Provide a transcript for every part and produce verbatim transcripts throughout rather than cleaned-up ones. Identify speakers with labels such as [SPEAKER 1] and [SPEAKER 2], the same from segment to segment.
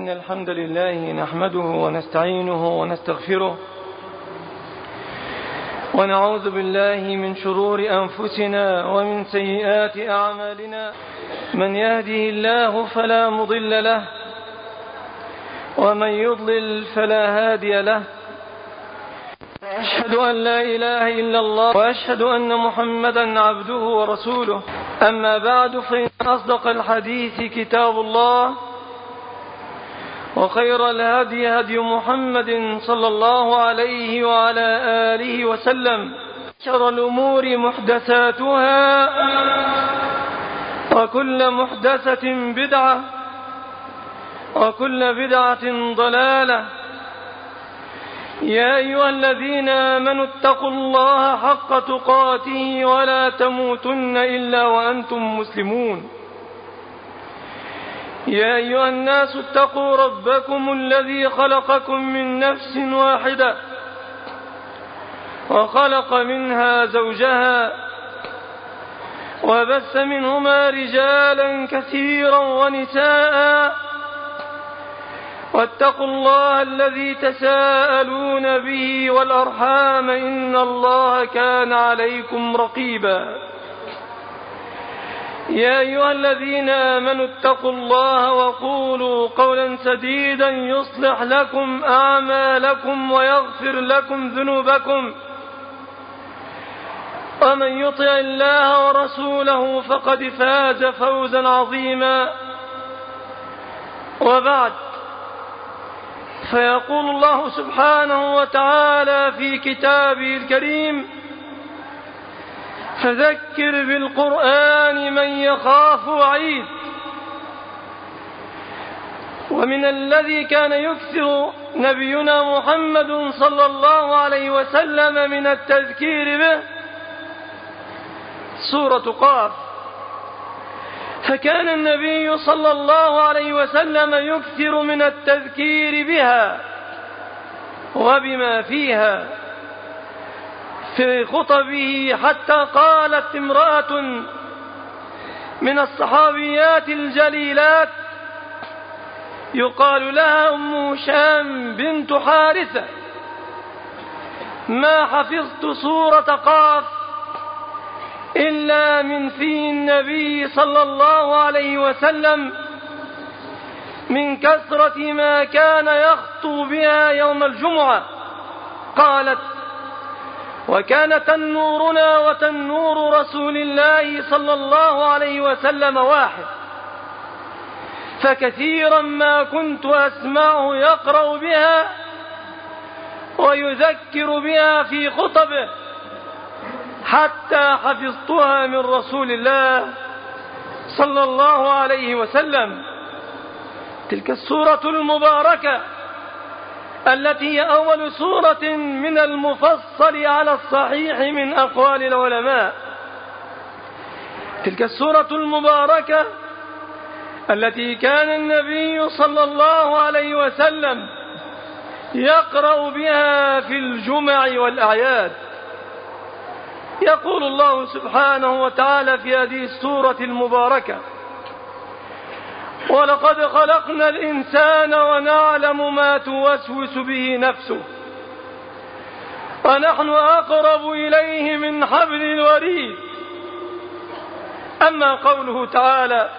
[SPEAKER 1] إن الحمد لله نحمده ونستعينه ونستغفره ونعوذ بالله من شرور أنفسنا ومن سيئات أعمالنا. من يهده الله فلا مضل له ومن يضلل فلا هادي له. وأشهد أن لا إله إلا الله وأشهد أن محمدا عبده ورسوله. أما بعد، فإن أصدق الحديث كتاب الله، وخير الهدي هدي محمد صلى الله عليه وعلى آله وسلم. شر الأمور محدثاتها، وكل محدثة بدعة، وكل بدعة ضلالة. يا أيها الذين آمنوا اتقوا الله حق تقاته ولا تموتن إلا وأنتم مسلمون. يا أيها الناس اتقوا ربكم الذي خلقكم من نفس واحدة وخلق منها زوجها وبث منهما رجالا كثيرا ونساء، واتقوا الله الذي تساءلون به والأرحام إن الله كان عليكم رقيبا. يا أيها الذين آمنوا اتقوا الله وقولوا قولا سديدا يصلح لكم أعمالكم ويغفر لكم ذنوبكم، ومن يطع الله ورسوله فقد فاز فوزا عظيما. وبعد، فيقول الله سبحانه وتعالى في كتابه الكريم: فذكر بالقرآن من يخاف وعيد. ومن الذي كان يكثر نبينا محمد صلى الله عليه وسلم من التذكير به سورة قاف، فكان النبي صلى الله عليه وسلم يكثر من التذكير بها وبما فيها في خطبه، حتى قالت امرأة من الصحابيات الجليلات يقال لها أم هشام بنت حارثة: ما حفظت سورة قاف إلا من في النبي صلى الله عليه وسلم من كثرة ما كان يخطب بها يوم الجمعة. قالت: وكان تنورنا وتنور رسول الله صلى الله عليه وسلم واحد، فكثيرا ما كنت أسمعه يقرأ بها ويذكر بها في خطبه، حتى حفظتها من رسول الله صلى الله عليه وسلم. تلك السورة المباركة التي هي أول سورة من المفصل على الصحيح من أقوال العلماء. تلك السورة المباركة التي كان النبي صلى الله عليه وسلم يقرأ بها في الجمع والأعياد. يقول الله سبحانه وتعالى في هذه السورة المباركة: ولقد خلقنا الإنسان ونعلم ما توسوس به نفسه ونحن أقرب إليه من حبل الوريد. أما قوله تعالى: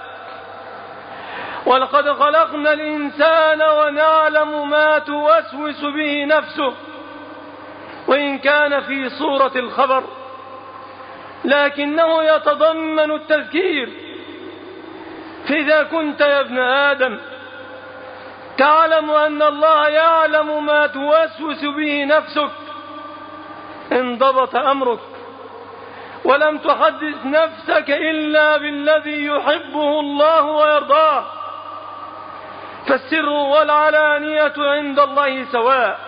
[SPEAKER 1] ولقد خلقنا الإنسان ونعلم ما توسوس به نفسه، وإن كان في صورة الخبر لكنه يتضمن التذكير. فإذا كنت يا ابن آدم تعلم أن الله يعلم ما توسوس به نفسك، انضبط أمرك، ولم تحدث نفسك إلا بالذي يحبه الله ويرضاه، فالسر والعلانية عند الله سواء.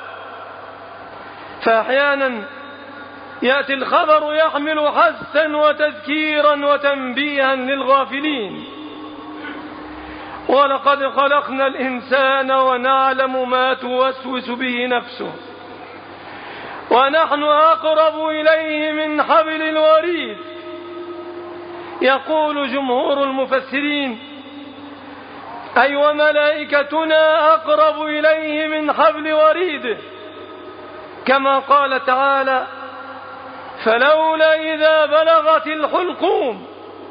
[SPEAKER 1] فأحيانا يأتي الخبر يحمل حثا وتذكيرا وتنبيها للغافلين: ولقد خلقنا الإنسان ونعلم ما توسوس به نفسه ونحن أقرب إليه من حبل الوريد. يقول جمهور المفسرين: أي وملائكتنا أقرب إليه من حبل وريده، كما قال تعالى: فلولا إذا بلغت الحلقوم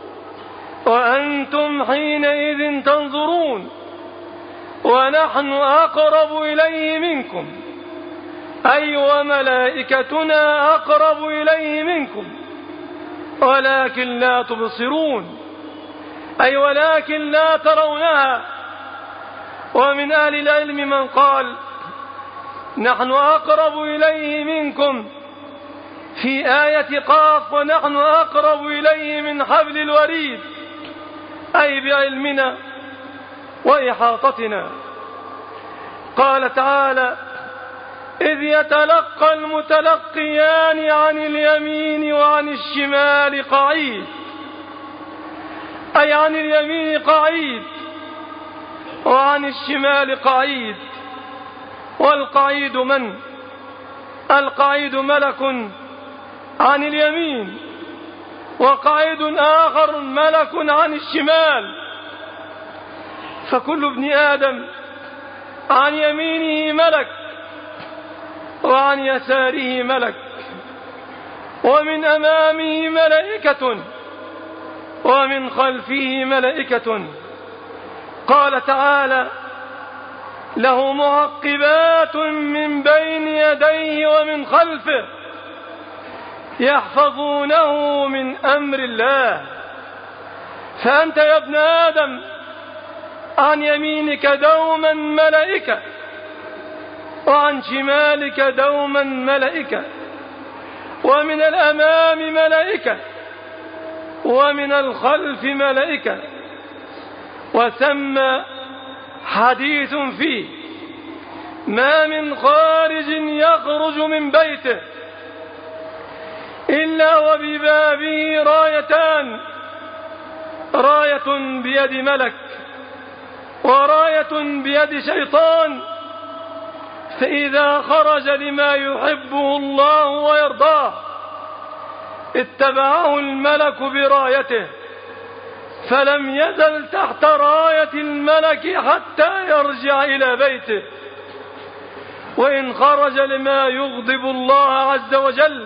[SPEAKER 1] وأنتم حينئذ تنظرون ونحن أقرب إليه منكم، أي وملائكتنا أقرب إليه منكم ولكن لا تبصرون، أي ولكن لا ترونها. ومن أهل العلم من قال: نحن أقرب إليه منكم في آية قاف ونحن أقرب إليه من حبل الوريد، أي بعلمنا وإحاطتنا. قال تعالى: إذ يتلقى المتلقيان عن اليمين وعن الشمال قعيد، أي عن اليمين قعيد وعن الشمال قعيد. والقعيد من؟ القعيد ملك عن اليمين، وقعيد آخر ملك عن الشمال. فكل ابن آدم عن يمينه ملك وعن يساره ملك، ومن أمامه ملائكة ومن خلفه ملائكة. قال تعالى: له معقبات من بين يديه ومن خلفه يحفظونه من أمر الله. فأنت يا ابن آدم عن يمينك دوما ملائكة وعن شمالك دوما ملائكة، ومن الأمام ملائكة ومن الخلف ملائكة. وسمى حديث فيه: ما من خارج يخرج من بيته إلا وببابه رايتان، راية بيد ملك وراية بيد شيطان، فإذا خرج لما يحبه الله ويرضاه اتبعه الملك برايته، فلم يزل تحت راية الملك حتى يرجع إلى بيته. وإن خرج لما يغضب الله عز وجل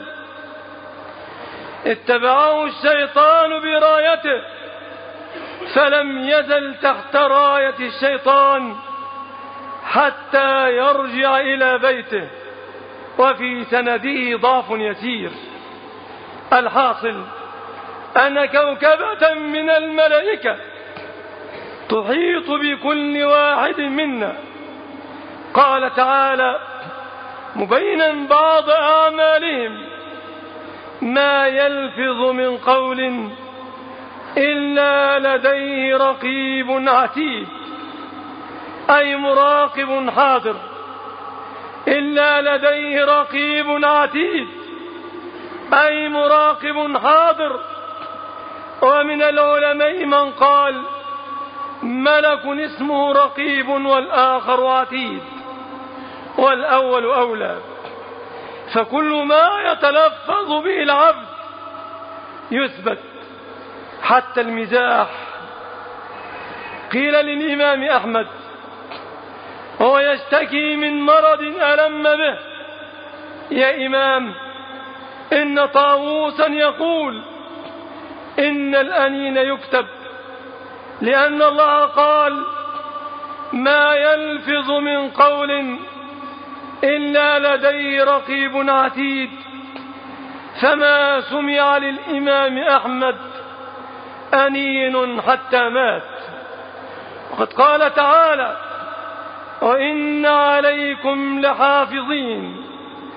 [SPEAKER 1] اتبعه الشيطان برايته، فلم يزل تحت راية الشيطان حتى يرجع إلى بيته. وفي سنده ضعف يسير. الحاصل أن كوكبة من الملائكة تحيط بكل واحد منا. قال تعالى مبينا بعض أعمالهم: ما يلفظ من قول إلا لديه رقيب عتيد، أي مراقب حاضر. إلا لديه رقيب عتيد أي مراقب حاضر. ومن العلماء من قال: ملك اسمه رقيب والآخر عتيد، والأول أولى. فكل ما يتلفظ به العبد يثبت، حتى المزاح. قيل للإمام أحمد هو يشتكي من مرض ألم به: يا إمام، إن طاووسا يقول إن الأنين يكتب، لأن الله قال: ما يلفظ من قول إلا لديه رقيب عتيد. فما سمع للإمام أحمد أنين حتى مات. وقد قال تعالى: وإن عليكم لحافظين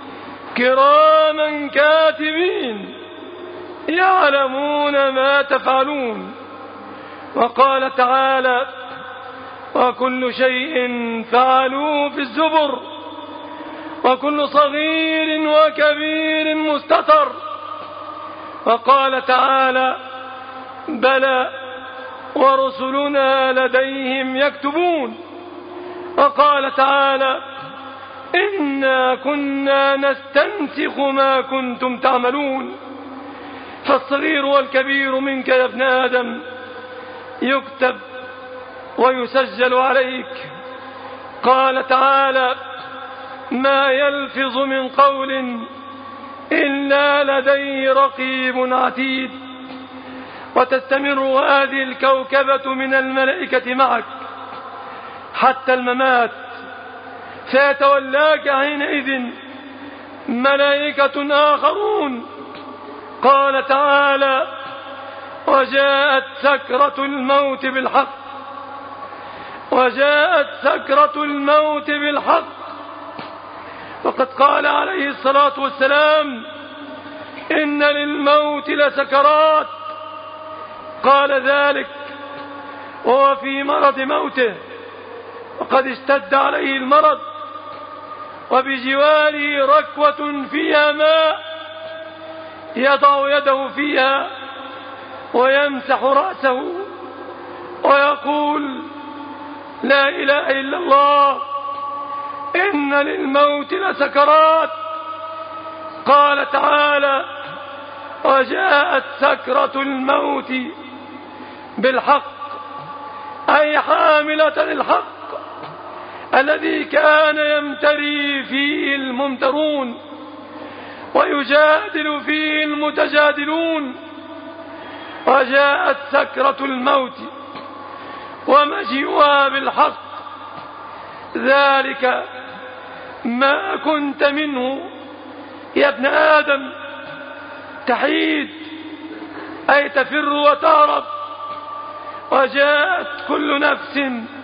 [SPEAKER 1] كراما كاتبين يعلمون ما تفعلون. وقال تعالى: وكل شيء فعلوه في الزبر وكل صغير وكبير مستتر. وقال تعالى: بلى ورسلنا لديهم يكتبون. وقال تعالى: إنا كنا نستنسخ ما كنتم تعملون. فالصغير والكبير منك يا ابن آدم يكتب ويسجل عليك. قال تعالى: ما يلفظ من قول إلا لديه رقيب عتيد. وتستمر هذه الكوكبة من الملائكة معك حتى الممات، فيتولاك حينئذ ملائكة آخرون. قال تعالى: وجاءت سكرة الموت بالحق وجاءت سكرة الموت بالحق. وقد قال عليه الصلاة والسلام: إن للموت لسكرات. قال ذلك وهو في مرض موته، وقد اشتد عليه المرض، وبجواره ركوة فيها ماء يضع يده فيها ويمسح رأسه ويقول: لا إله إلا الله، إن للموت لسكرات. قال تعالى: وجاءت سكرة الموت بالحق، أي حاملة الحق الذي كان يمتري فيه الممترون ويجادل فيه المتجادلون. وجاءت سكرة الموت ومجيئها بالحق، ذلك ما كنت منه يا ابن آدم تحيد، أي تفر وتهرب. وجاءت كل نفس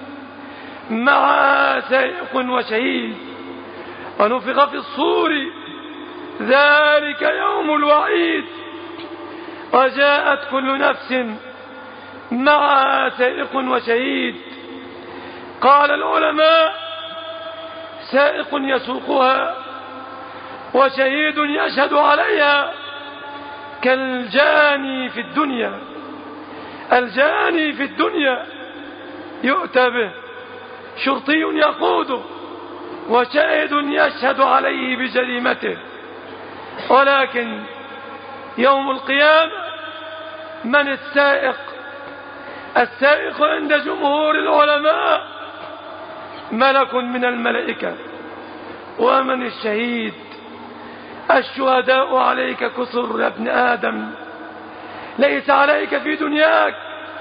[SPEAKER 1] معها سائق وشهيد، ونفخ في الصور، ذلك يوم الوعيد. وجاءت كل نفس معها سائق وشهيد. قال العلماء: سائق يسوقها وشهيد يشهد عليها كالجاني في الدنيا. الجاني في الدنيا يؤتى به، شرطي يقوده، وشاهد يشهد عليه بجريمته. ولكن يوم القيامة من السائق؟ السائق عند جمهور العلماء ملك من الملائكة. ومن الشهيد؟ الشهداء عليك كثر يا ابن آدم، ليس عليك في دنياك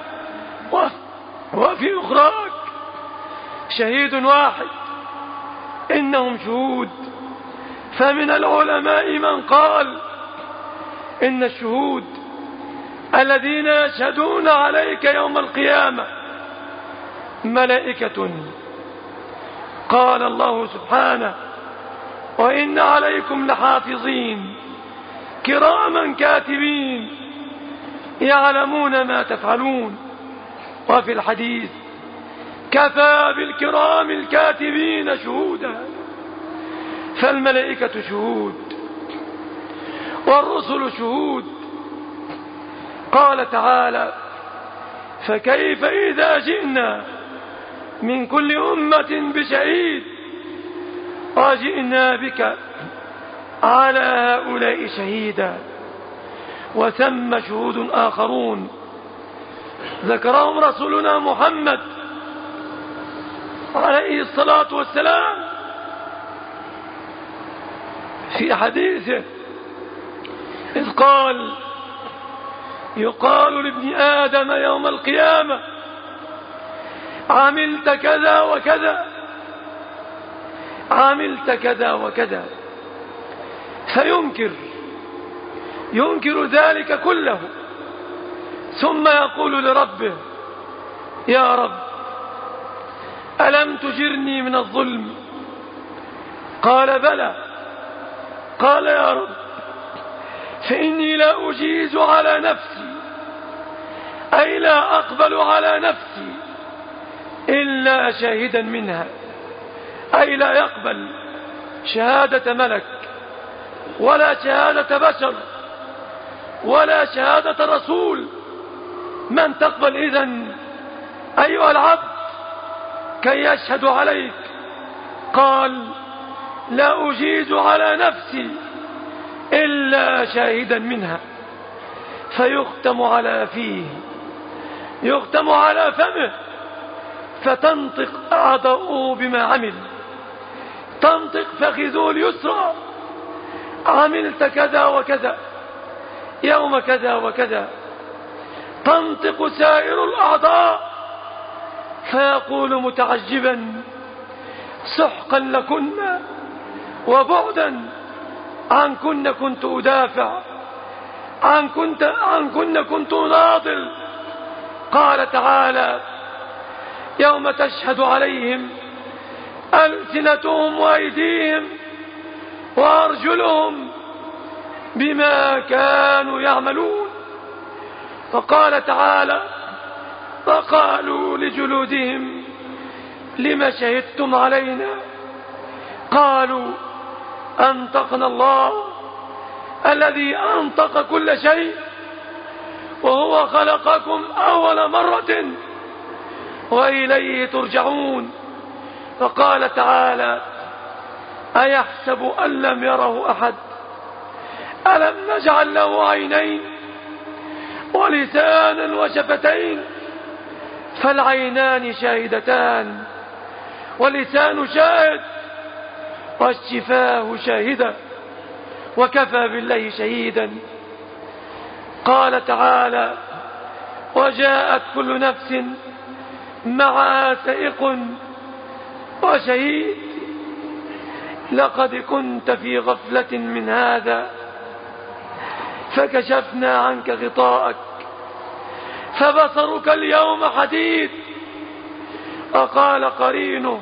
[SPEAKER 1] وفي أخراك شهيد واحد، إنهم شهود. فمن العلماء من قال إن الشهود الذين يشهدون عليك يوم القيامة ملائكة. قال الله سبحانه: وإن عليكم لحافظين كراما كاتبين يعلمون ما تفعلون. وفي الحديث: كفى بالكرام الكاتبين شهودا. فالملائكة شهود والرسل شهود. قال تعالى: فكيف إذا جئنا من كل أمة بشهيد وجئنا بك على هؤلاء شهيدا. وثم شهود آخرون ذكرهم رسولنا محمد عليه الصلاة والسلام في حديثه، إذ قال: يقال لابن آدم يوم القيامة: عملت كذا وكذا، عملت كذا وكذا، فينكر ينكر ذلك كله، ثم يقول لربه: يا رب، ألم تجرني من الظلم؟ قال: بلى. قال: يا رب، فإني لا أجيز على نفسي، أي لا أقبل على نفسي إلا شاهدا منها، أي لا يقبل شهادة ملك ولا شهادة بشر ولا شهادة رسول. من تقبل إذن أيها العبد كي يشهد عليك؟ قال: لا أجيز على نفسي إلا شاهدا منها. فيختم على فيه، يختم على فمه، فتنطق أعضاؤه بما عمل. تنطق فخذه اليسرى: عملت كذا وكذا يوم كذا وكذا. تنطق سائر الأعضاء فيقول متعجبا: سحقا لكن وبعدا عنكن كنت أدافع، عنكن عنكن كنت أناضل. قال تعالى: يوم تشهد عليهم ألسنتهم وأيديهم وأرجلهم بما كانوا يعملون. فقال تعالى: فقالوا لجلودهم لم شهدتم علينا؟ قالوا: أنطقنا الله الذي أنطق كل شيء وهو خلقكم أول مرة وإليه ترجعون. فقال تعالى: أيحسب أن لم يره أحد؟ ألم نجعل له عينين ولسانا وشفتين؟ فالعينان شاهدتان واللسان شاهد والشفاه شاهدة وكفى بالله شهيدا. قال تعالى: وجاءت كل نفس معها سائق وشهيد. لقد كنت في غفلة من هذا فكشفنا عنك غطاءك فبصرك اليوم حديد. وقال قرينه: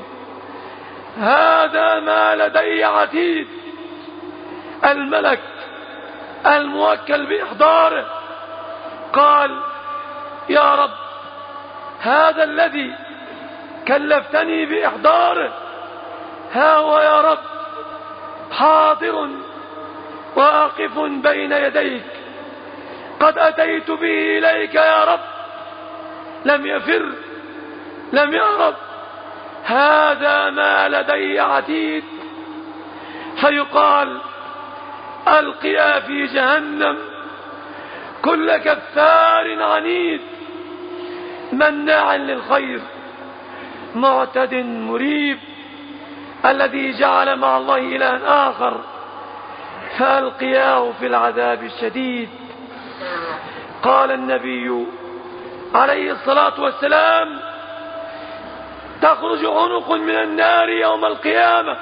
[SPEAKER 1] هذا ما لدي عتيد. الملك الموكل بإحضاره قال: يا رب، هذا الذي كلفتني بإحضاره ها هو يا رب حاضر واقف بين يديك، قد أتيت به إليك يا رب. لم يفر، لم يهرب. هذا ما لدي عتيد. فيقال: ألقيا في جهنم كل كفار عنيد مناع للخير معتد مريب الذي جعل مع الله إلها آخر فألقياه في العذاب الشديد. قال النبي عليه الصلاة والسلام: تخرج عنق من النار يوم القيامة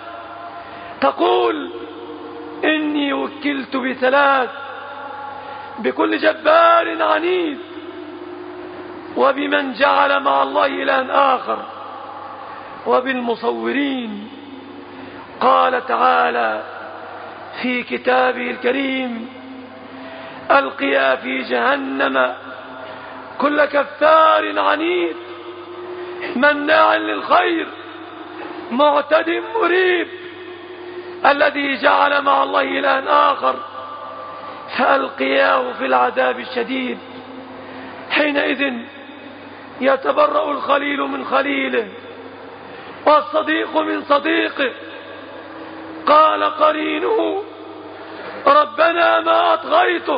[SPEAKER 1] تقول: إني وكلت بثلاث، بكل جبار عنيد وبمن جعل مع الله إلها آخر وبالمصورين. قال تعالى في كتابه الكريم: ألقيا في جهنم كل كفار عنيد مناع للخير معتد مريب الذي جعل مع الله إلها آخر فألقياه في العذاب الشديد. حينئذ يتبرأ الخليل من خليله والصديق من صديقه. قال قرينه: ربنا ما أطغيته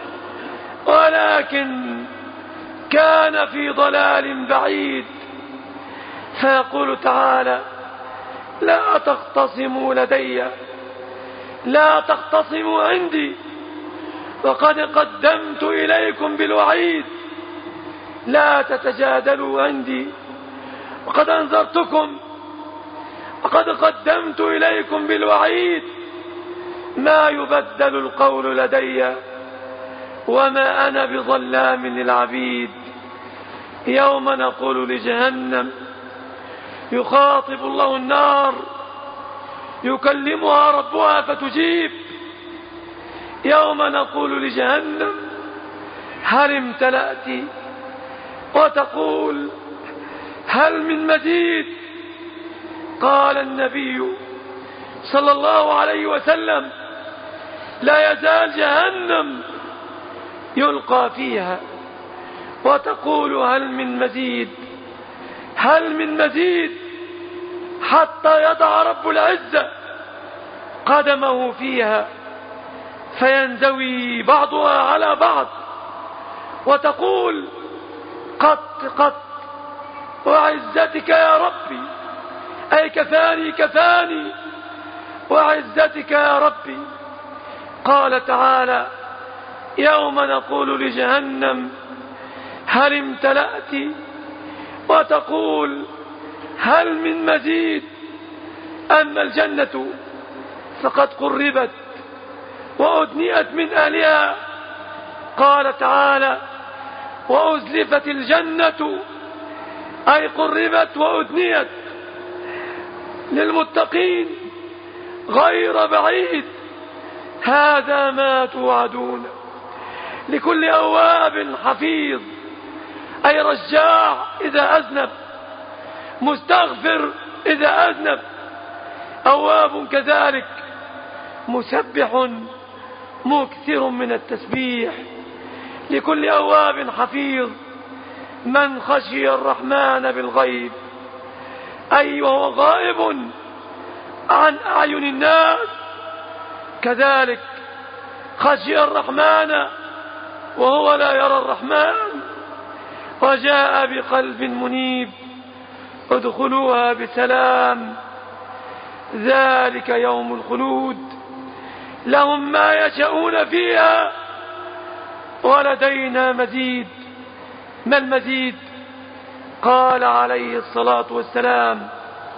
[SPEAKER 1] ولكن كان في ضلال بعيد. فيقول تعالى: لا تختصموا لدي، لا تختصموا عندي، وقد قدمت إليكم بالوعيد. لا تتجادلوا عندي وقد أنذرتكم، وقد قدمت إليكم بالوعيد. ما يبدل القول لدي وما أنا بظلام للعبيد. يوم نقول لجهنم، يخاطب الله النار يكلمها ربها فتجيب. يوم نقول لجهنم: هل امتلأت؟ وتقول: هل من مزيد؟ قال النبي صلى الله عليه وسلم: لا يزال جهنم يلقى فيها وتقول: هل من مزيد؟ هل من مزيد؟ حتى يضع رب العزة قدمه فيها فينزوي بعضها على بعض وتقول: قط قط
[SPEAKER 2] وعزتك يا ربي، أي كفاني كفاني وعزتك يا ربي. قال تعالى: يوم نقول لجهنم هل امتلأت، وتقول هل من مزيد. أما الجنة فقد قربت وأدنيت من أهلها. قال تعالى: وأزلفت الجنة، أي قربت وأدنيت للمتقين غير بعيد. هذا ما توعدون لكل أواب حفيظ، أي رجاع إذا أذنب، مستغفر إذا أذنب، أواب كذلك، مسبح مكثر من التسبيح. لكل أواب حفيظ من خشي الرحمن بالغيب، أي وهو غائب عن أعين الناس، كذلك خشي الرحمن وهو لا يرى الرحمن، وجاء بقلب منيب. ادخلوها بسلام، ذلك يوم الخلود، لهم ما يشاءون فيها ولدينا مزيد. ما المزيد؟ قال عليه الصلاة والسلام: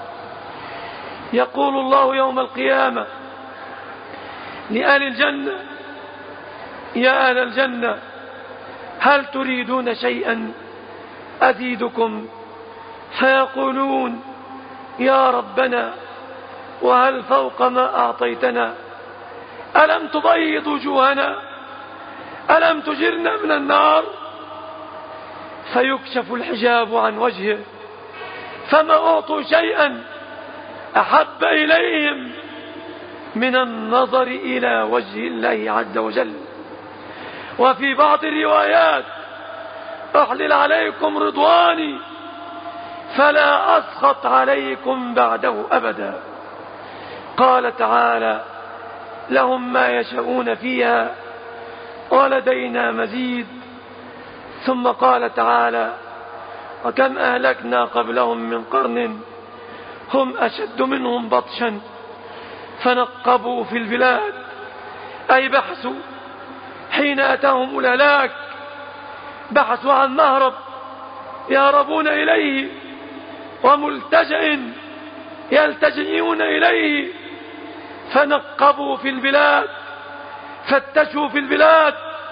[SPEAKER 2] يقول الله يوم القيامة لأهل الجنة: يا أهل الجنة، هل تريدون شيئا أزيدكم؟ فيقولون: يا ربنا، وهل فوق ما أعطيتنا؟ ألم تبيض وجوهنا؟ ألم تجرنا من النار؟ فيكشف الحجاب عن وجهه، فما أعطوا شيئا أحب إليهم من النظر إلى وجه الله عز وجل. وفي بعض الروايات: أحلل عليكم رضواني فلا أسخط عليكم بعده أبدا. قال تعالى: لهم ما يشاءون فيها ولدينا مزيد. ثم قال تعالى: وكم أهلكنا قبلهم من قرن هم أشد منهم بطشا فنقبوا في البلاد، أي بحثوا حين أتاهم الهلاك، بحثوا عن مهرب يهربون إليه وملتجئ يلتجئون إليه، فنقبوا في البلاد، فتشوا في البلاد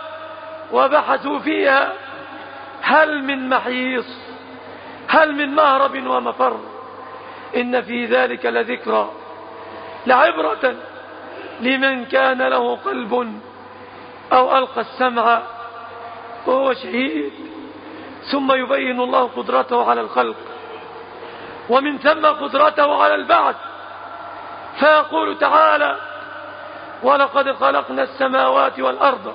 [SPEAKER 2] وبحثوا فيها هل من محيص، هل من مهرب ومفر. إن في ذلك لذكرى، لعبرة لمن كان له قلب أو ألقى السمع وهو شهيد. ثم يبين الله قدرته على الخلق، ومن ثم قدرته على البعث، فيقول تعالى: ولقد خلقنا السماوات والأرض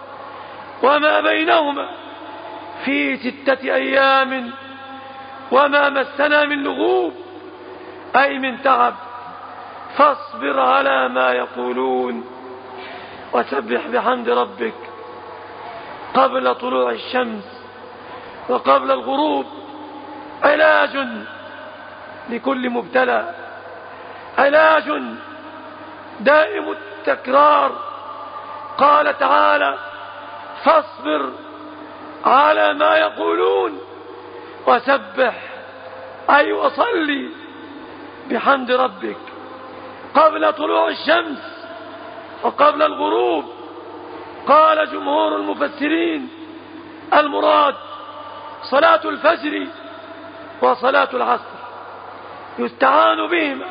[SPEAKER 2] وما بينهما في ستة أيام وما مسنا من لغوب، أي من تعب. فاصبر على ما يقولون وسبح بحمد ربك قبل طلوع الشمس وقبل الغروب. علاج لكل مبتلى، علاج دائم التكرار. قال تعالى: فاصبر على ما يقولون وسبح، أي وصلي بحمد ربك قبل طلوع الشمس وقبل الغروب. قال جمهور المفسرين: المراد صلاة الفجر وصلاة العصر، يستعان بهما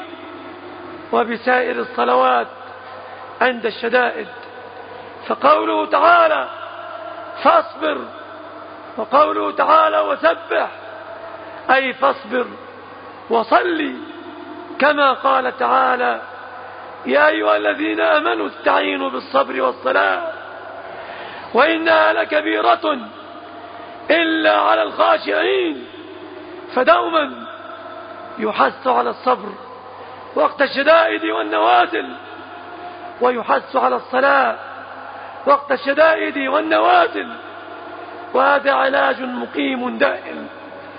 [SPEAKER 2] وبسائر الصلوات عند الشدائد. فقوله تعالى: فاصبر، وقوله تعالى: وسبح، أي فاصبر وصلي، كما قال تعالى: يا أيها الذين آمنوا استعينوا بالصبر والصلاة وإنها لكبيرة إلا على الخاشعين. فدوما يحث على الصبر وقت الشدائد والنوازل، ويحث على الصلاة وقت الشدائد والنوازل، وهذا علاج مقيم دائم.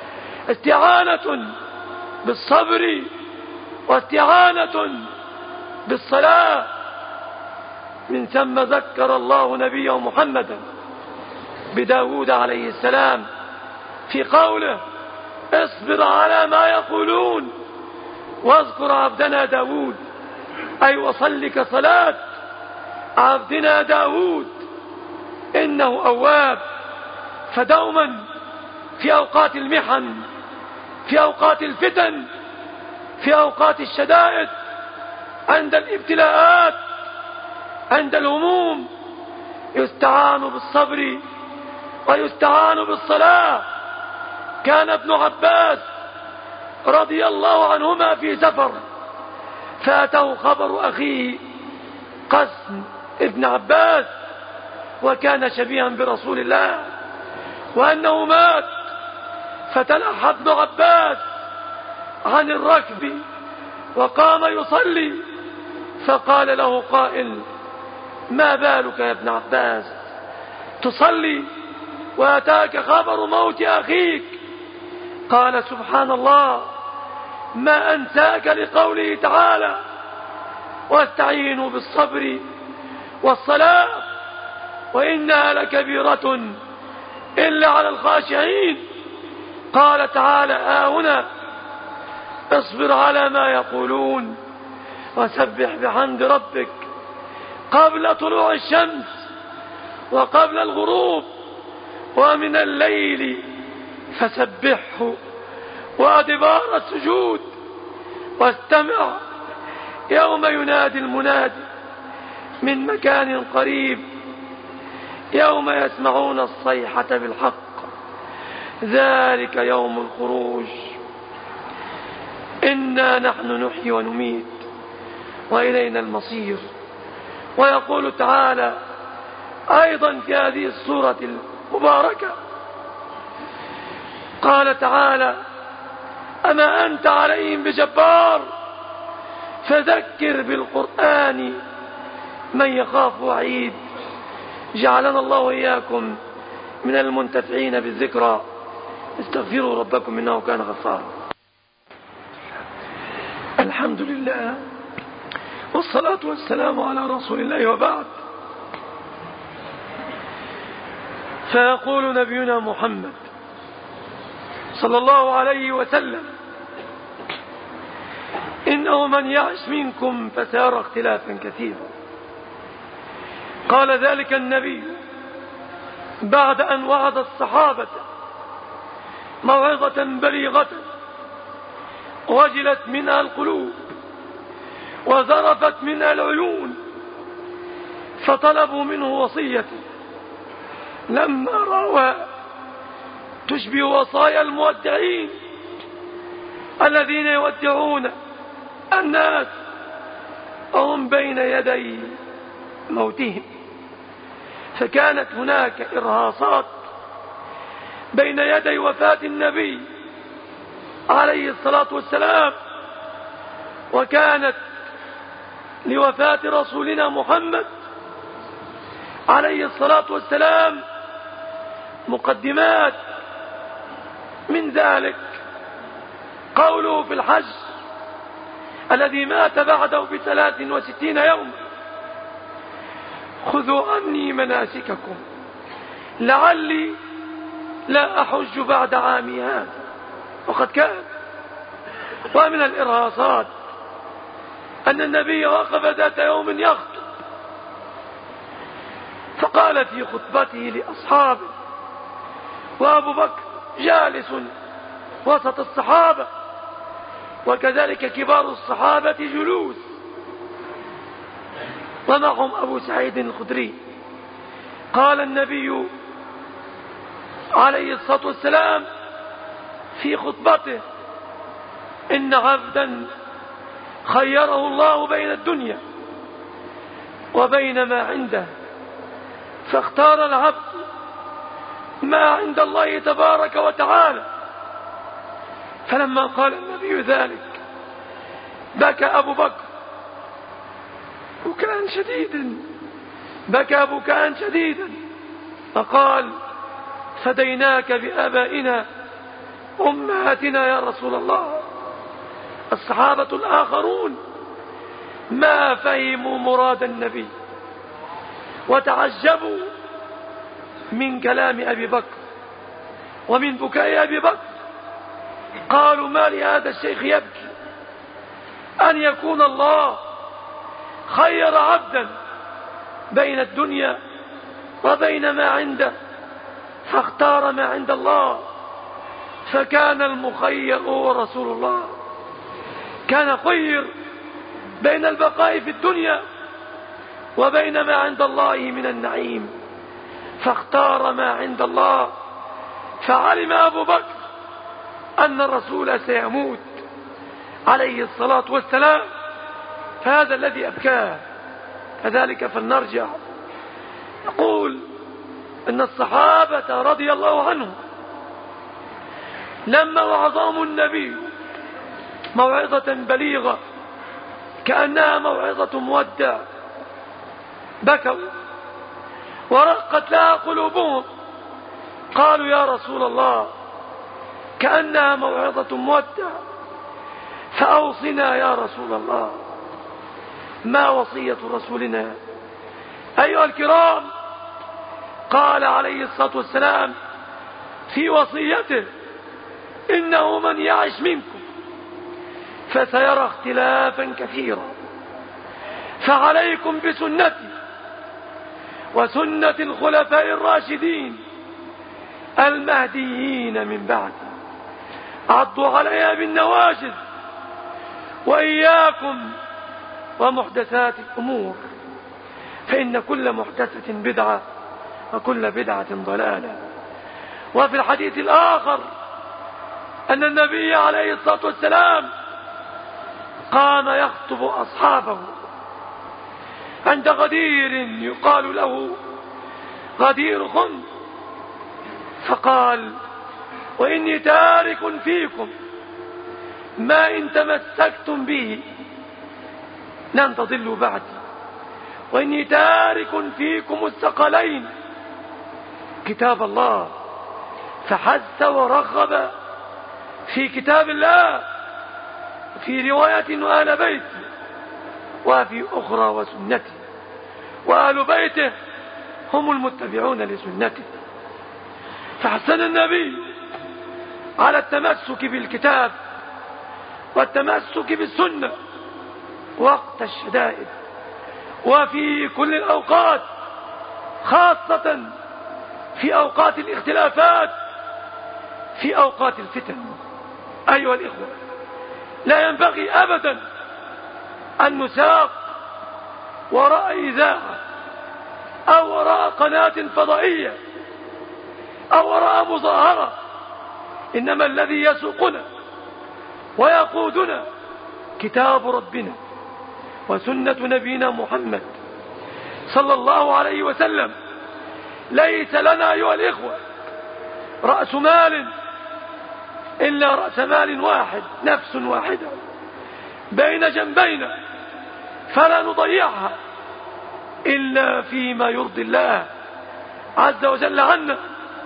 [SPEAKER 2] استعانة بالصبر واستعانة بالصلاة. من ثم ذكر الله نبيه محمدا بداود عليه السلام في قوله اصبر على ما يقولون واذكر عبدنا داود، أي وصل كصلاة عبدنا داود إنه أواب. فدوما في أوقات المحن، في أوقات الفتن، في أوقات الشدائد، عند الابتلاءات، عند الهموم، يستعان بالصبر ويستعان بالصلاة. كان ابن عباس رضي الله عنهما في سفر، فأتاه خبر أخيه قسم ابن عباس، وكان شبيها برسول الله، وأنه مات. فتلحى ابن عباس عن الركب وقام يصلي، فقال له قائل ما بالك يا ابن عباس تصلي وأتاك خبر موت أخيك؟ قال سبحان الله ما أنساك لقوله تعالى واستعينوا بالصبر والصلاة وإنها لكبيرة إلا على الخاشعين. قال تعالى آهنا اصبر على ما يقولون وسبح بحمد ربك قبل طلوع الشمس وقبل الغروب ومن الليل فسبحه وأدبار السجود واستمع يوم ينادي المنادي من مكان قريب يوم يسمعون الصيحة بالحق ذلك يوم الخروج إنا نحن نحيي ونميت وإلينا المصير. ويقول تعالى أيضا في هذه السورة المباركة قال تعالى أما أنت عليهم بجبار فذكر بالقرآن من يخاف وعيد. جعلنا الله وإياكم من المنتفعين بالذكرى. استغفروا ربكم إنه كان غفارا. الحمد لله والصلاة والسلام على رسول الله وبعد. فيقول نبينا محمد صلى الله عليه وسلم إنه من يعش منكم فسيرى اختلافا كثيرا. قال ذلك النبي بعد أن وعظ الصحابة موعظة بليغة وجلت منها القلوب وذرفت منها العيون، فطلبوا منه وصية لما رأوها تشبه وصايا المودعين الذين يودعون الناس وهم بين يدي موتهم. فكانت هناك إرهاصات بين يدي وفاة النبي عليه الصلاة والسلام، وكانت لوفاة رسولنا محمد عليه الصلاة والسلام مقدمات. من ذلك قوله في الحج الذي مات بعده بثلاث وستين يوما خذوا عني مناسككم لعلي لا أحج بعد عامي هذا. وقد كان. ومن الإرهاصات أن النبي وقف ذات يوم يخطب، فقال في خطبته لأصحابه وأبو بكر جالس وسط الصحابة وكذلك كبار الصحابة جلوس ومعهم أبو سعيد الخدري. قال النبي عليه الصلاة والسلام في خطبته إن عبدا خيره الله بين الدنيا وبين ما عنده فاختار العبد ما عند الله تبارك وتعالى. فلما قال النبي ذلك بكى أبو بكر بكاء شديدا بكى بكاء شديدا فقال فديناك بآبائنا أمهاتنا يا رسول الله. الصحابة الآخرون ما فهموا مراد النبي وتعجبوا من كلام أبي بكر ومن بكاء أبي بكر. قالوا: ما لهذا الشيخ يبكي أن يكون الله خير عبدا بين الدنيا وبين ما عنده فاختار ما عند الله، فكان المخير هو رسول الله. كان خير بين البقاء في الدنيا وبين ما عند الله من النعيم، فاختار ما عند الله. فعلم أبو بكر أن الرسول سيموت عليه الصلاة والسلام، فهذا الذي أبكاه. كذلك فلنرجع نقول أن الصحابة رضي الله عنهم لما وعظهم النبي موعظة بليغة كأنها موعظة مودع بكوا ورقت لها قلوبهم. قالوا: يا رسول الله، كأنها موعظة مودع، فأوصنا يا رسول الله. ما وصية رسولنا أيها الكرام؟ قال عليه الصلاة والسلام في وصيته: إنه من يعش منكم فسيرى اختلافا كثيرا، فعليكم بسنتي وسنة الخلفاء الراشدين المهديين من بعد، عضوا عليها بالنواجذ، وإياكم ومحدثات الأمور، فإن كل محدثة بدعة وكل بدعة ضلالة. وفي الحديث الآخر أن النبي عليه الصلاة والسلام قام يخطب أصحابه عند غدير يقال له غدير خم، فقال: وإني تارك فيكم ما إن تمسكتم به لن تضلوا بعدي، وإني تارك فيكم الثقلين كتاب الله. فحث ورغب في كتاب الله، في رواية وآل بيته، وفي أخرى وسنته، وآل بيته هم المتبعون لسنته. فحسن النبي على التمسك بالكتاب والتمسك بالسنة وقت الشدائد وفي كل الأوقات، خاصة في أوقات الاختلافات، في أوقات الفتن. أيها الإخوة، لا ينبغي أبدا أن نساق وراء إذاعة أو وراء قناة فضائية أو وراء مظاهرة، إنما الذي يسوقنا ويقودنا كتاب ربنا وسنة نبينا محمد صلى الله عليه وسلم. ليس لنا أيها الإخوة رأس مال إلا رأس مال واحد، نفس واحدة بين جنبينا، فلا نضيعها إلا فيما يرضي الله عز وجل عنا.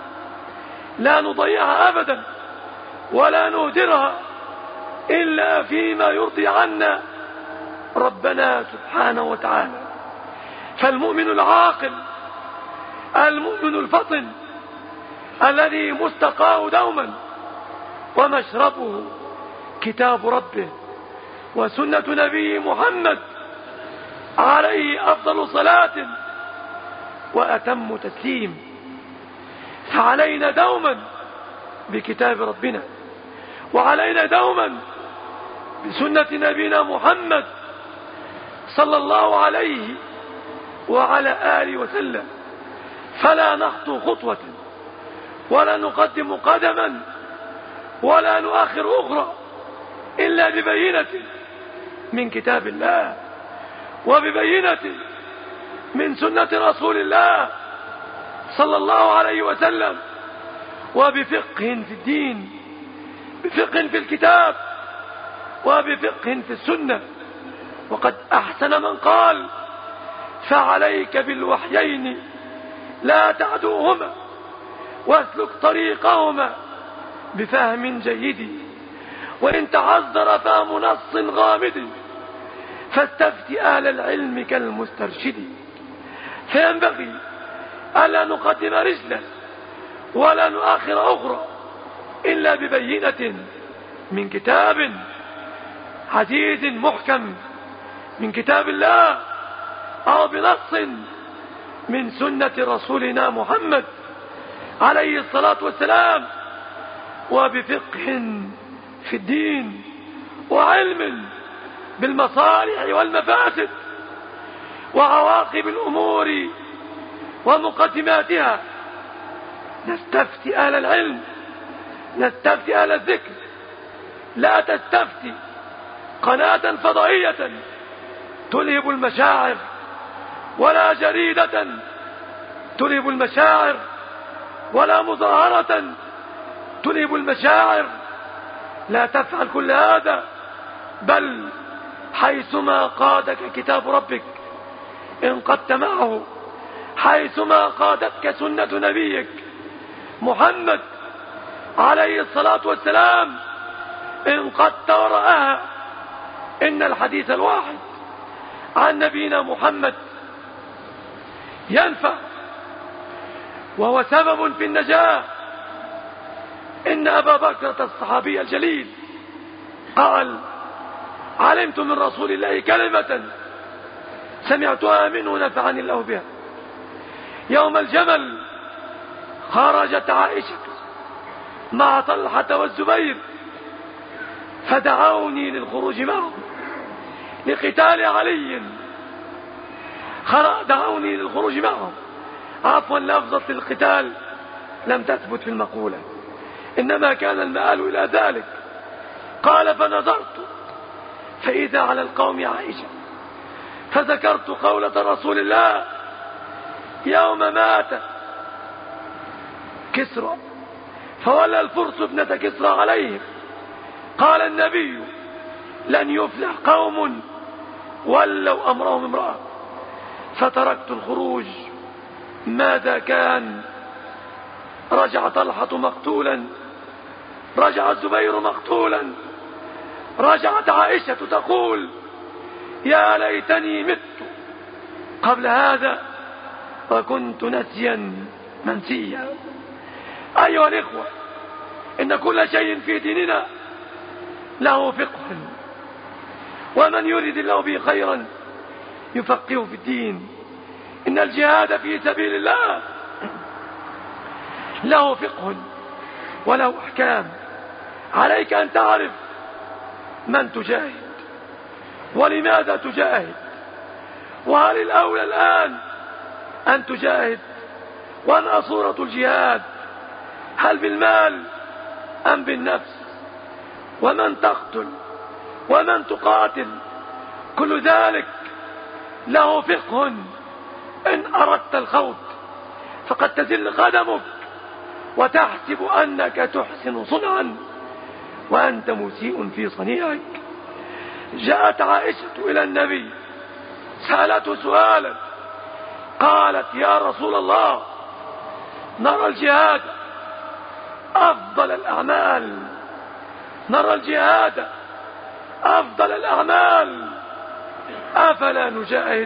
[SPEAKER 2] لا نضيعها أبدا ولا نهدرها إلا فيما يرضي عنا ربنا سبحانه وتعالى. فالمؤمن العاقل، المؤمن الفطن، الذي مستقاه دوما ومشربه كتاب ربه وسنة نبي محمد عليه أفضل صلاة وأتم تسليم. فعلينا دوما بكتاب ربنا، وعلينا دوما بسنة نبينا محمد صلى الله عليه وعلى آله وسلم، فلا نخطو خطوة ولا نقدم قدما ولا نؤخر أخرى إلا ببينة من كتاب الله وببينة من سنة رسول الله صلى الله عليه وسلم، وبفقه في الدين، بفقه في الكتاب وبفقه في السنة. وقد أحسن من قال: فعليك بالوحيين لا تعدوهما واسلك طريقهما بفهم جيد، وإن تعذر فهم نص غامض فاستفتي أهل العلم كالمسترشد. فينبغي ألا نقدم رجلا ولا نؤخر أخرى إلا ببينة من كتاب عزيز محكم من كتاب الله، أو بنص من سنة رسولنا محمد عليه الصلاة والسلام، وبفقه في الدين وعلم بالمصالح والمفاسد وعواقب الأمور ومقدماتها. نستفتي أهل العلم، نستفتي أهل الذكر، لا تستفتي قناة فضائية تلهب المشاعر، ولا جريدة تلهب المشاعر، ولا مظاهرة تلهب المشاعر. لا تفعل كل هذا، بل حيثما قادك كتاب ربك انقدت معه، حيثما قادتك سنة نبيك محمد عليه الصلاة والسلام انقدت وراءها. إن الحديث الواحد عن نبينا محمد ينفع وهو سبب في النجاة. إن أبا بكر الصحابي الجليل قال: علمت من رسول الله كلمة سمعتها منه نفعني الله بها. يوم الجمل خرجت عائشة مع طلحة والزبير فدعوني للخروج معهم لقتال علي، دعوني للخروج معهم. عفوا، لفظة القتال لم تثبت في المقولة، إنما كان المآل إلى ذلك. قال: فنظرت فإذا على القوم عائشة، فذكرت قولة رسول الله يوم مات كسرى فولى الفرس ابنة كسرى عليهم. قال النبي: لن يفلح قوم ولوا أمرهم امرأة. فتركت الخروج. ماذا كان؟ رجع طلحة مقتولا، رجع الزبير مقتولا، رجعت عائشة تقول: يا ليتني مت قبل هذا وكنت نسيا منسيا. أيها الإخوة، إن كل شيء في ديننا له فقه، ومن يريد الله به خيرا يفقهه في الدين. إن الجهاد في سبيل الله له فقه وله أحكام. عليك أن تعرف من تجاهد ولماذا تجاهد، وهل الأولى الآن أن تجاهد، وما صورة الجهاد؟ هل بالمال أم بالنفس؟ ومن تقتل ومن تقاتل؟ كل ذلك له فقه. إن أردت الخوض فقد تزل قدمك وتحسب أنك تحسن صنعا وأنت مسيء في صنيعك. جاءت عائشة إلى النبي سألته سؤالا، قالت: يا رسول الله، نرى الجهاد أفضل الأعمال، نرى الجهاد أفضل الأعمال، أفلا نجاهد؟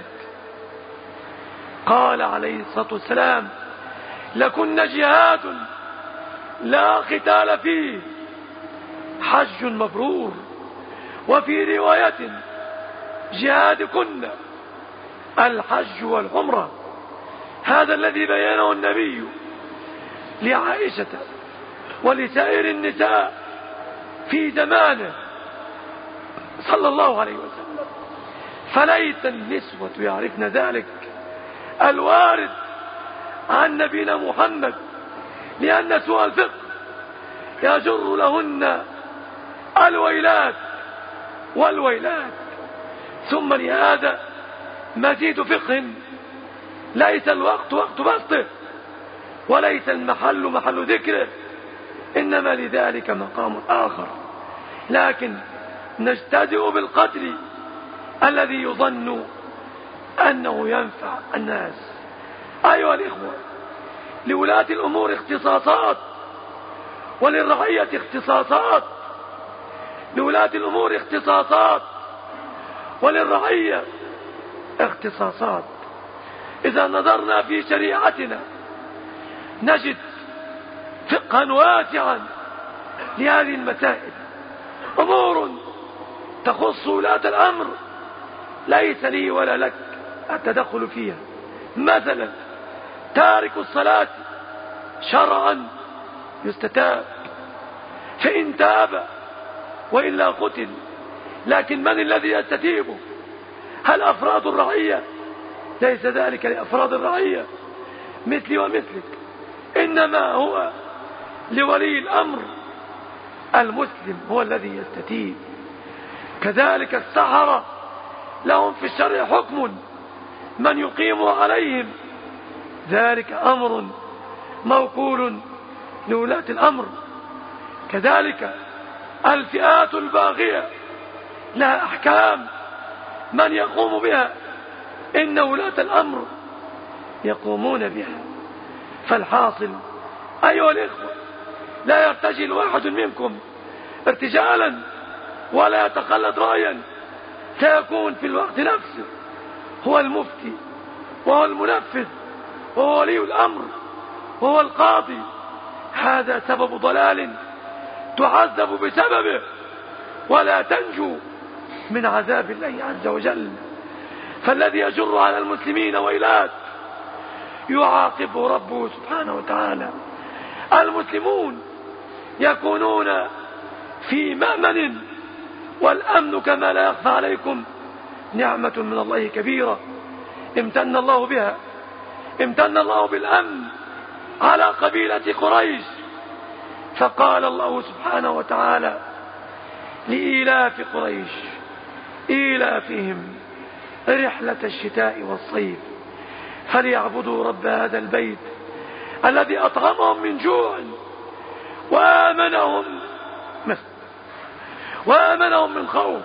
[SPEAKER 2] قال عليه الصلاة والسلام: لكن جهاد لا قتال فيه حج مبرور. وفي رواية: جهادكن الحج والعمرة. هذا الذي بينه النبي لعائشة ولسائر النساء في زمانه صلى الله عليه وسلم. فليت النسوة يعرفن ذلك الوارد عن نبينا محمد، لأن سوء الفقه يجر لهن الويلات والويلات. ثم لهذا مزيد فقه. ليس الوقت وقت بسطه، وليس المحل محل ذكره، إنما لذلك مقام آخر. لكن نجتزئ بالقدر الذي يظن أنه ينفع الناس. أيها الإخوة، لولاة الأمور اختصاصات وللرعية اختصاصات، لولاة الأمور اختصاصات، وللرعية اختصاصات. إذا نظرنا في شريعتنا نجد فقها واسعا لهذه المسائل. أمور تخص ولاة الأمر ليس لي ولا لك التدخل فيها. مثلا تارك الصلاة شرعا يستتاب، فإن تاب وإلا قتل. لكن من الذي يستتيبه؟ هل أفراد الرعية؟ ليس ذلك لأفراد الرعية مثلي ومثلك، إنما هو لولي الأمر المسلم هو الذي يستتيب. كذلك السحرة لهم في الشرع حكم من يقيم عليهم، ذلك أمر موكول لولاة الأمر. كذلك الفئات الباغية لها أحكام من يقوم بها، إن ولاة الأمر يقومون بها. فالحاصل أيها الإخوة، لا يرتجل واحد منكم ارتجالا ولا يتقلد رأيا، سيكون في الوقت نفسه هو المفتي وهو المنفذ وهو ولي الأمر وهو القاضي. هذا سبب ضلال تعذب بسببه ولا تنجو من عذاب الله عز وجل. فالذي يجر على المسلمين ويلات يعاقبه ربه سبحانه وتعالى. المسلمون يكونون في مأمن، والأمن كما لا يخفى عليكم نعمة من الله كبيرة امتن الله بها. امتن الله بالأمن على قبيلة قريش، فقال الله سبحانه وتعالى لإيلاف قريش إيلافهم رحلة الشتاء والصيف فليعبدوا رب هذا البيت الذي أطعمهم من جوع وآمنهم وآمنهم من خوف.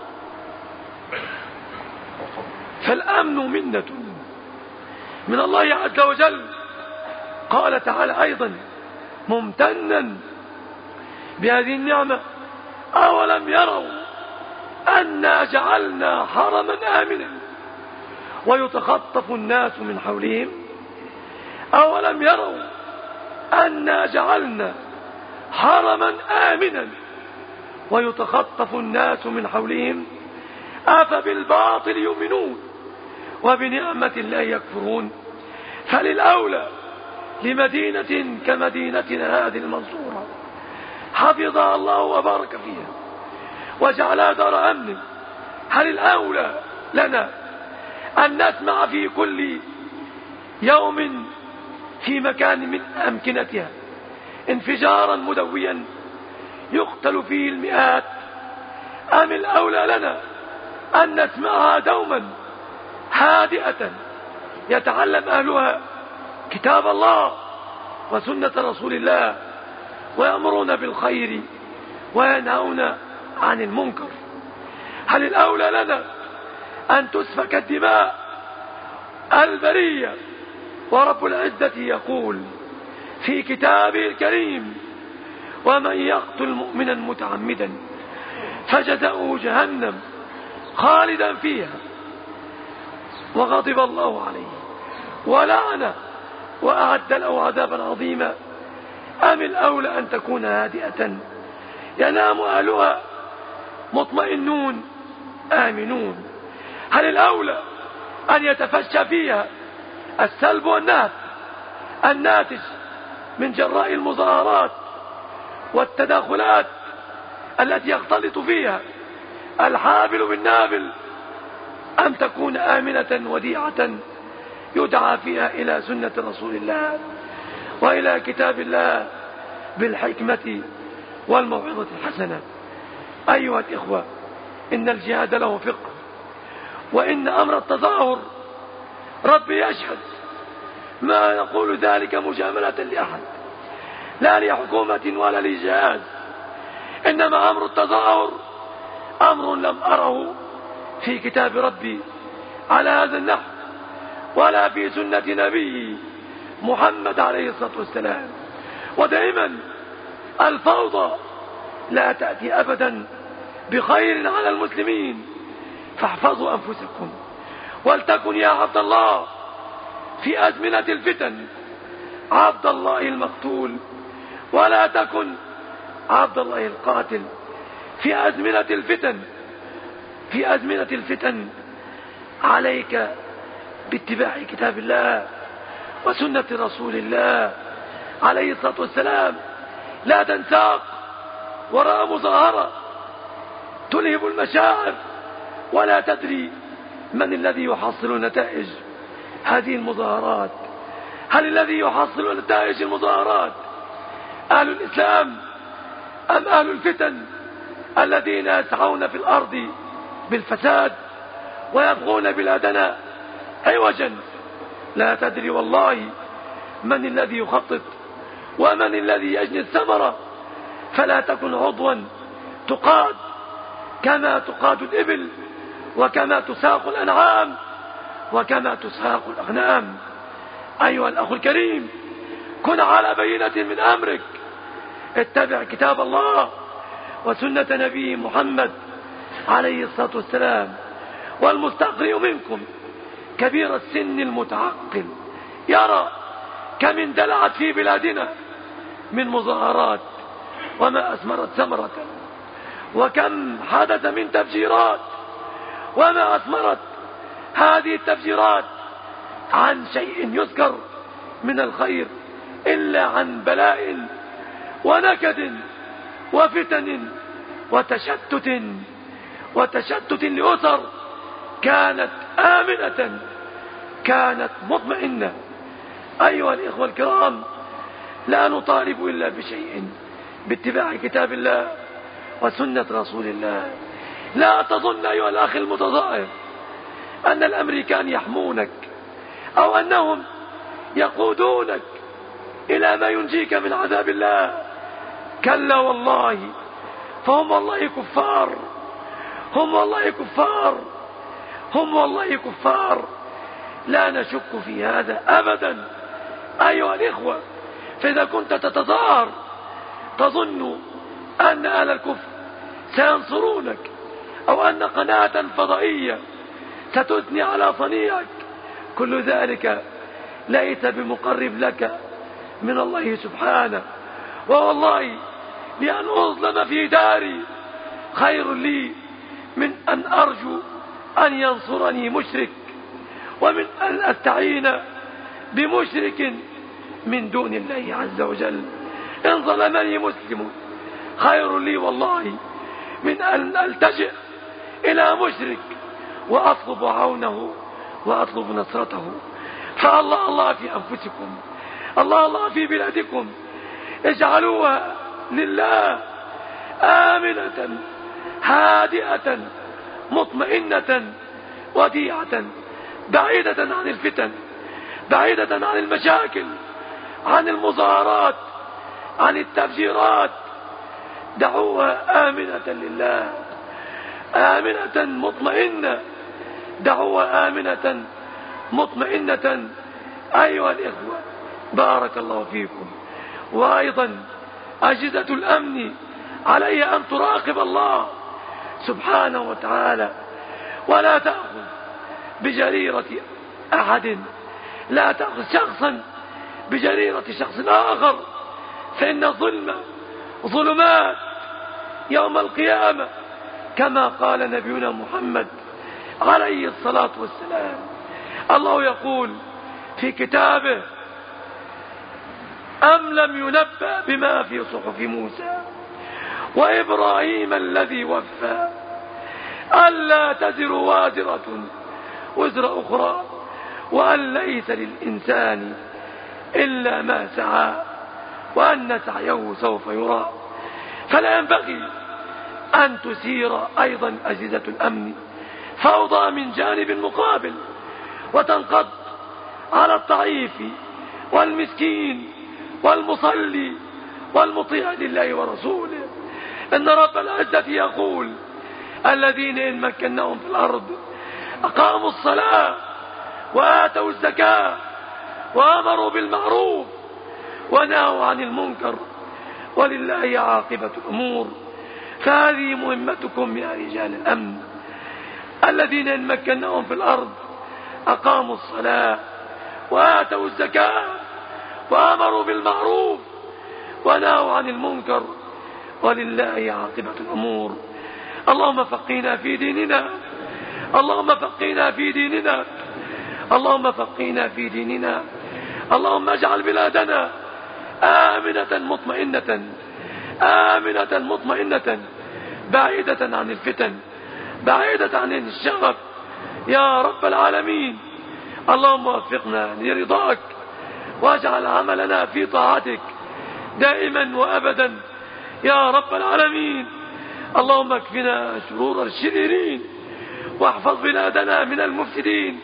[SPEAKER 2] فالأمن منة من الله عز وجل. قال تعالى أيضا ممتنا بهذه النعمة: أولم يروا أنا جعلنا حرما آمنا ويتخطف الناس من حولهم. أولم يروا أنا جعلنا حرما آمنا ويتخطف الناس من حولهم أفبالباطل يؤمنون وبنعمة الله يكفرون. فللأولى لمدينة كمدينتنا هذه المنصورة حفظها الله وبارك فيها وجعلها دار أمن، هل الأولى لنا أن نسمع في كل يوم في مكان من أمكنتها انفجارا مدويا يقتل فيه المئات، أم الأولى لنا أن نسمعها دوما هادئة يتعلم أهلها كتاب الله وسنة رسول الله ويأمرون بالخير وينهون عن المنكر؟ هل الأولى لنا أن تسفك الدماء البرية ورب العزة يقول في كتابه الكريم: ومن يقتل مؤمنا متعمدا فجزاؤه جهنم خالدا فيها وغضب الله عليه ولعنه وأعد له عذابا عظيما. أم الأولى أن تكون هادئة ينام أهلها مطمئنون آمنون؟ هل الأولى أن يتفشى فيها السلب والنهب الناتج من جراء المظاهرات والتداخلات التي يختلط فيها الحابل بالنابل، أم تكون آمنة وديعة يدعى فيها إلى سنة رسول الله وإلى كتاب الله بالحكمة والموعظة الحسنة؟ أيها الإخوة، إن الجهاد له فقه، وإن أمر التظاهر ربي يشهد ما يقول ذلك مجاملة لأحد، لا لحكومة ولا لجهاز، إنما أمر التظاهر أمر لم أره في كتاب ربي على هذا النحو ولا في سنة نبيه محمد عليه الصلاة والسلام. ودائما الفوضى لا تأتي أبدا بخير على المسلمين، فاحفظوا أنفسكم. ولتكن يا عبد الله في أزمنة الفتن عبد الله المقتول، ولا تكن عبد الله القاتل. في أزمنة الفتن في أزمنة الفتن عليك باتباع كتاب الله وسنة رسول الله عليه الصلاة والسلام. لا تنساق وراء مظاهرة تلهب المشاعر، ولا تدري من الذي يحصل نتائج هذه المظاهرات. هل الذي يحصل نتائج المظاهرات أهل الإسلام أم أهل الفتن الذين يسعون في الأرض بالفساد ويبغون بلادنا عوجا؟ لا تدري والله من الذي يخطط ومن الذي يجني الثمرة. فلا تكن عضوا تقاد كما تقاد الإبل، وكما تساق الأنعام، وكما تساق الأغنام. أيها الأخ الكريم، كن على بينة من أمرك، اتبع كتاب الله وسنة نبي محمد عليه الصلاة والسلام. والمستقرئ منكم كبير السن المتعقل يرى كم اندلعت في بلادنا من مظاهرات وما أثمرت ثمرة، وكم حدث من تفجيرات وما أثمرت هذه التفجيرات عن شيء يذكر من الخير إلا عن بلاء ونكد وفتن وتشتت وتشتت لأسر كانت آمنة، كانت مطمئنة. أيها الإخوة الكرام، لا نطالب إلا بشيء، باتباع كتاب الله وسنة رسول الله. لا تظن أيها الأخ المتظاهر أن الأمريكان يحمونك أو أنهم يقودونك إلى ما ينجيك من عذاب الله. كلا والله، فهم والله كفار، هم والله كفار، هم والله كفار، لا نشك في هذا أبدا. أيها الإخوة، فإذا كنت تتظاهر تظن أن أهل الكفر سينصرونك، أو أن قناة فضائية ستثني على صنيعك، كل ذلك ليس بمقرب لك من الله سبحانه. ووالله لأن أظلم في داري خير لي من أن أرجو أن ينصرني مشرك، ومن أن أستعين بمشرك من دون الله عز وجل. إن ظلمني مسلم خير لي والله من أن ألتجئ إلى مشرك وأطلب عونه وأطلب نصرته. فالله الله في أنفسكم، الله الله في بلادكم، اجعلوها لله آمنة هادئة مطمئنة وديعة، بعيدة عن الفتن، بعيدة عن المشاكل، عن المظاهرات، عن التفجيرات. دعوها آمنة لله، آمنة مطمئنة، دعوها آمنة مطمئنة. أيها الإخوة، بارك الله فيكم. وأيضا أجهزة الأمن عليها أن تراقب الله سبحانه وتعالى، ولا تأخذ بجريرة أحد، لا تأخذ شخصا بجريرة شخص آخر، فإن الظلم ظلمات يوم القيامة، كما قال نبينا محمد عليه الصلاة والسلام. الله يقول في كتابه: أم لم ينبأ بما في صحف موسى وإبراهيم الذي وفى ألا تزر وازرة وزر أخرى وأن ليس للإنسان إلا ما سعى وأن سعيه سوف يرى. فلا ينبغي أن تسير أيضا أجهزة الأمن فوضى من جانب مقابل، وتنقض على الضعيف والمسكين والمصلي والمطيع لله ورسوله. إن رب العزة يقول: الذين إن مكناهم في الأرض أقاموا الصلاة وآتوا الزكاة وأمروا بالمعروف ونهوا عن المنكر ولله عاقبة الأمور. فهذه مهمتكم يا رجال الأمن الذين إن مكناهم في الأرض أقاموا الصلاة وآتوا الزكاة وآمروا بالمعروف ونهوا عن المنكر، ولله عاقبة الأمور. اللهم فقهنا في ديننا، اللهم فقهنا في ديننا، اللهم فقهنا في ديننا. اللهم اجعل بلادنا آمنة مطمئنة، آمنة مطمئنة، بعيدة عن الفتن، بعيدة عن الشغب يا رب العالمين. اللهم وفقنا لرضاك واجعل عملنا في طاعتك دائما وأبدا يا رب العالمين. اللهم اكفنا شرور الشريرين واحفظ بلادنا من المفسدين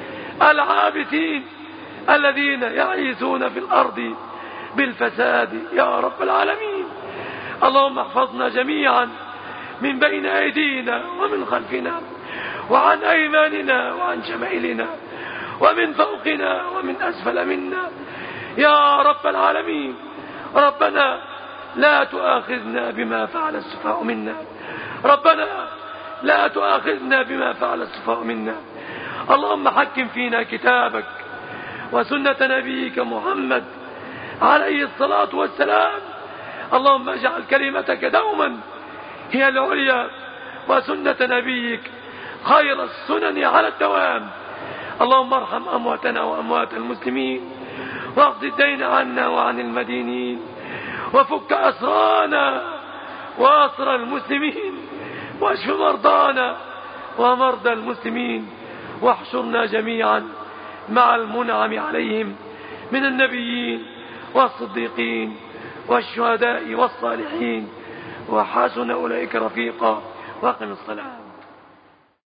[SPEAKER 2] العابثين الذين يعيثون في الأرض بالفساد يا رب العالمين. اللهم احفظنا جميعا من بين أيدينا ومن خلفنا وعن أيماننا وعن شمائلنا ومن فوقنا ومن أسفل منا يا رب العالمين. ربنا لا تؤاخذنا بما فعل السفهاء منا، ربنا لا تؤاخذنا بما فعل السفهاء منا. اللهم حكم فينا كتابك وسنة نبيك محمد عليه الصلاة والسلام. اللهم اجعل كلمتك دوما هي العليا وسنة نبيك خير السنن على الدوام. اللهم ارحم أمواتنا وأموات المسلمين واقض الدين عنا وعن المدينين وفك أسرانا وأسر المسلمين واشف مرضانا ومرضى المسلمين واحشرنا جميعا مع المنعم عليهم من النبيين والصديقين والشهداء والصالحين وحسن أولئك رفيقا. واقم الصلاة.